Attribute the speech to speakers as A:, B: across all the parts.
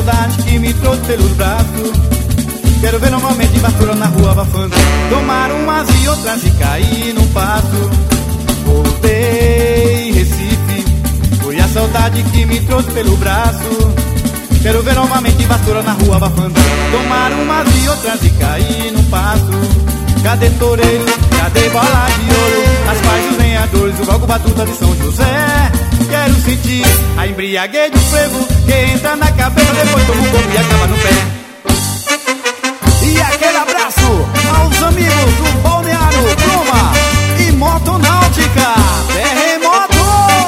A: saudade que me trouxe pelos braços. Quero ver novamente vassoura na rua abafando, tomar umas e outras e cair num passo. Voltei, Recife, foi a saudade que me trouxe pelo braço. Quero ver novamente vassoura na rua abafando, tomar umas e outras e cair num passo. Cadê toureiro, cadê bola de ouro, as pais dos lenhadores, o valgo batuta de São José. Quero sentir a embriaguez do frevo que entra na cabeça, depois toma um corpo e acaba no pé.
B: E aquele abraço aos amigos do Balneário Bruma e Motonáutica Terremoto.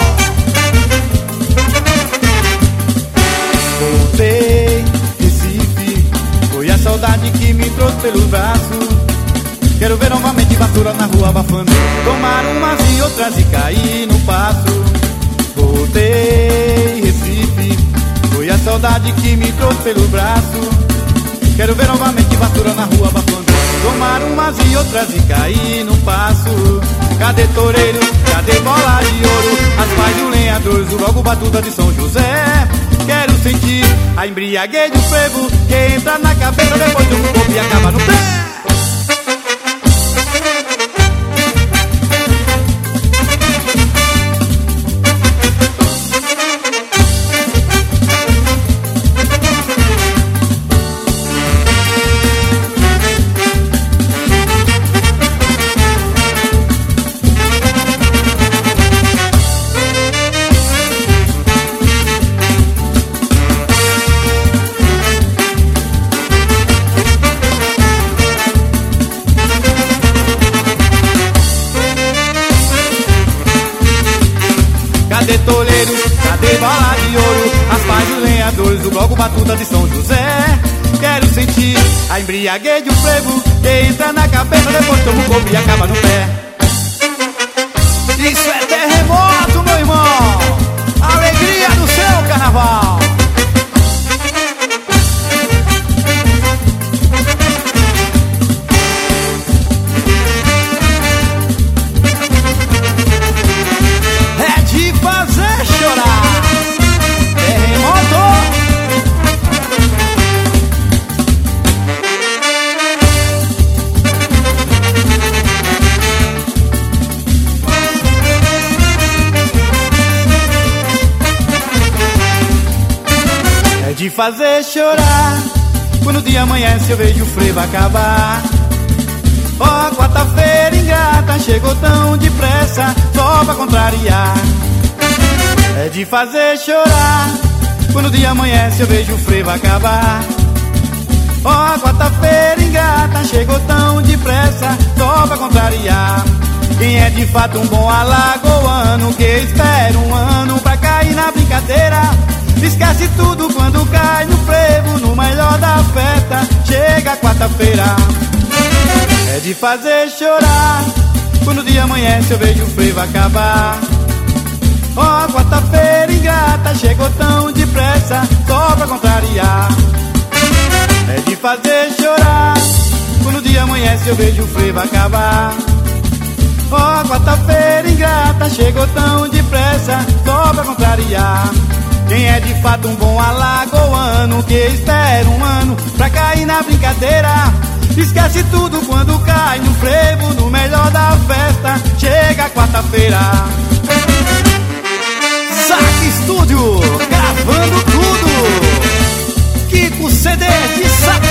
A: Voltei, Recife, foi a saudade que me trouxe pelos braços. Quero ver novamente vassoura na rua abafando, tomar umas e outras e cair no passo. Voltei, Recife, foi a saudade que me trouxe pelo braço. Quero ver novamente vassoura na rua abafando, tomar umas e outras e cair no passo. Cadê toureiro, cadê bola de ouro, as pais do lenhadores, o valgo batuta de São José. Quero sentir a embriaguez do frevo que entra na cabeça, depois de um corpo e acaba no pé. Cadê toureiro, cadê bala de ouro, as pais dos lenhadores, o bloco batuta de São José. Quero sentir a embriaguez do frevo que entra na cabeça, depois toma um corpo e acaba no pé.
B: Isso é terremoto, meu irmão. Alegria do seu carnaval.
A: Fazer chorar, terremoto. É de fazer chorar, quando o dia amanhece eu vejo o frevo acabar. Ó, quarta-feira ingrata, chegou tão depressa, só pra contrariar. É de fazer chorar, quando o dia amanhece eu vejo o frevo acabar. Ó, quarta-feira ingrata, chegou tão depressa, só pra contrariar. Quem é de fato um bom alagoano, que espera um ano pra cair na brincadeira, esquece tudo quando cai no frevo, no melhor da festa, chega quarta-feira. É de fazer chorar, quando o dia amanhece eu vejo o frevo acabar. Ó, quarta-feira ingrata, chegou tão depressa, só pra contrariar. É de fazer chorar, quando o dia amanhece eu vejo o frevo acabar. Ó, quarta-feira ingrata, chegou tão depressa, só pra contrariar. Quem é de fato um bom alagoano, que espera um ano pra cair na brincadeira, esquece tudo quando cai no frevo, no melhor da festa, chega quarta-feira.
B: Zack Studio, gravando tudo. Kiko CD de Sapato.